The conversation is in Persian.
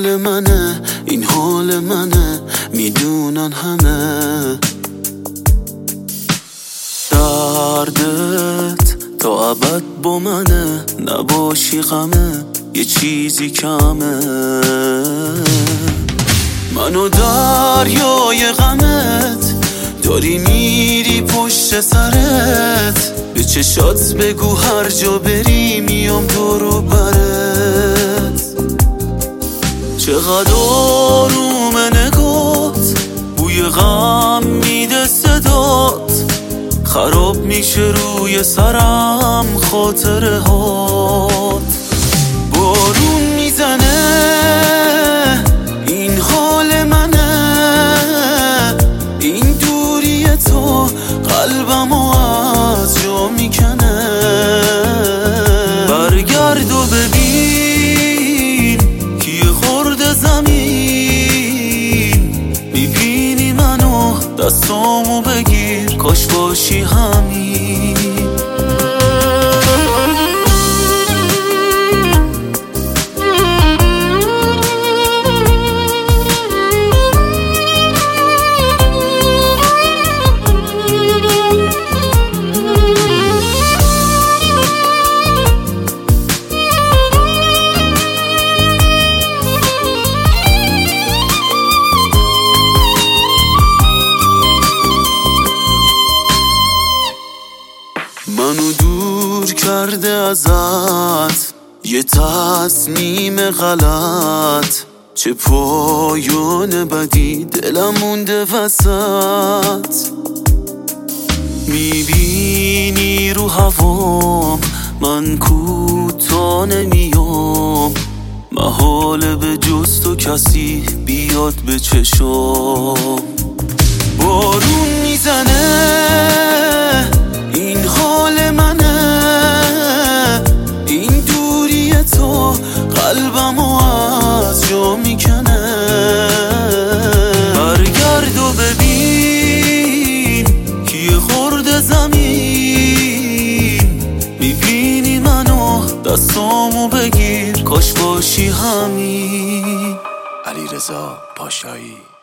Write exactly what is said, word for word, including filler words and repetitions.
حال منه، این حال منه، میدونن همه. دردت تا ابد با منه، نباشی غمه، یه چیزی کمه. منو دریای غمت داری میری پشت سرت، به چشات بگو هر جا بری میام دور و برت. چقدر آرومه نگات، بوی غم میده صدات، خراب میشه روی سرم خاطره هات. بارون میزنه این حال منه، این دوری تو قلبمو از جا میکنه. برگرد و ببین که یه خورده زمین، میبینی منو دستامو بگیر، کاش باشی همین. منو دور کرده ازت یه تصمیم غلط، چه پایان بدی دلم مونده وسط. میبینی رو هوام من کوتا نمیام، محاله به جز تو کسی بیاد به چشام. بارون میزنه این حال منه، این دوری تو قلبمو از جا میکنه. برگرد و ببین که یه خورده زمین، میبینی منو دستامو بگیر، کاش باشی همین. علیرضا پاشایی.